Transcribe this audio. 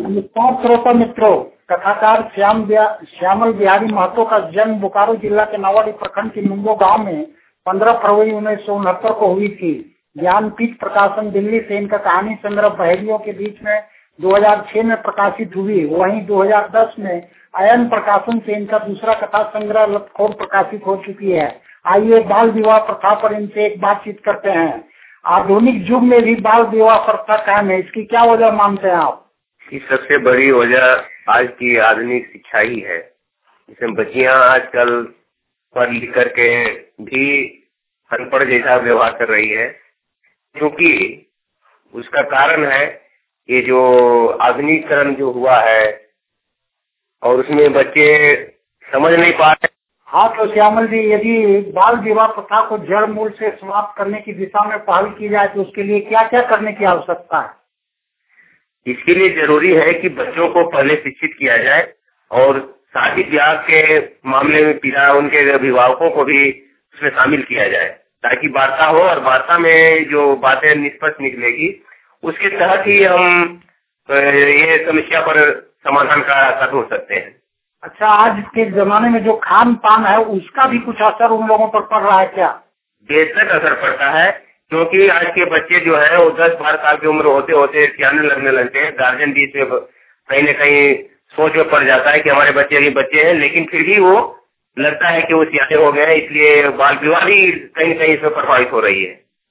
नमस्कार श्रोता मित्रों, कथाकार श्यामल बिहारी महतो का जन्म बोकारो जिला के नावाडी प्रखंड के मुंगो गांव में 15 फरवरी 1969 को हुई थी। ज्ञानपीठ प्रकाशन दिल्ली से इनका कहानी संग्रह बहेलियों के बीच में 2006 में प्रकाशित हुई। वहीं 2010 में अयन प्रकाशन से इनका दूसरा कथा संग्रह लतखोर प्रकाशित हो चुकी है। आइए बाल विवाह प्रथा पर इनसे एक बातचीत करते हैं। आधुनिक युग में भी बाल विवाह प्रथा कायम है, इसकी क्या वजह मानते हैं आप? की सबसे बड़ी वजह आज की आधुनिक शिक्षा ही है। जिसमें बच्चियां आजकल पढ़ लिख करके भी अनपढ़ जैसा व्यवहार कर रही है, क्योंकि उसका कारण है ये जो आधुनिकीकरण जो हुआ है और उसमें बच्चे समझ नहीं पा रहे। हाँ, तो श्यामल जी, यदि बाल विवाह प्रथा को जड़ मूल से समाप्त करने की दिशा में पहल की जाए तो उसके लिए क्या क्या करने की आवश्यकता है? इसके लिए जरूरी है कि बच्चों को पहले शिक्षित किया जाए और शादी ब्याह के मामले में पिता उनके अभिभावकों को भी उसमें शामिल किया जाए, ताकि वार्ता हो और वार्ता में जो बातें निष्पक्ष निकलेगी उसके तहत ही हम ये समस्या पर समाधान का कदम हो सकते हैं। अच्छा, आज के जमाने में जो खान पान है उसका भी कुछ असर उन लोगों पर पड़ रहा है क्या? बेशक असर पड़ता है, क्योंकि आज के बच्चे जो है वो 10-12 साल की उम्र होते होते सियाने लगने लगते हैं। गार्जियन भी इसमें कहीं न कहीं सोच में पड़ जाता है कि हमारे बच्चे अभी बच्चे हैं, लेकिन फिर भी वो लगता है कि वो सियाने हो गए हैं, इसलिए बाल विवाह भी कहीं न कहीं इसमें प्रभावित हो रही है।